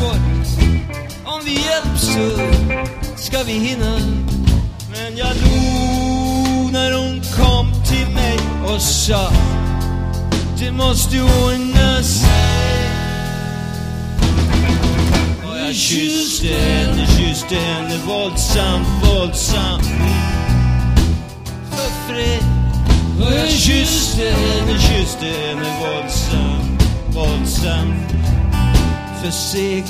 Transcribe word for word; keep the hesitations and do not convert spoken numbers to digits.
bort. Om vi hjälps så ska vi hinna. Men jag dog när hon kom till mig och sa: det måste ordna sig. Och jag kysste henne, kysste henne våldsamt, våldsamt för fred. Och jag kysste henne, kysste henne våldsamt, våldsamt för seger.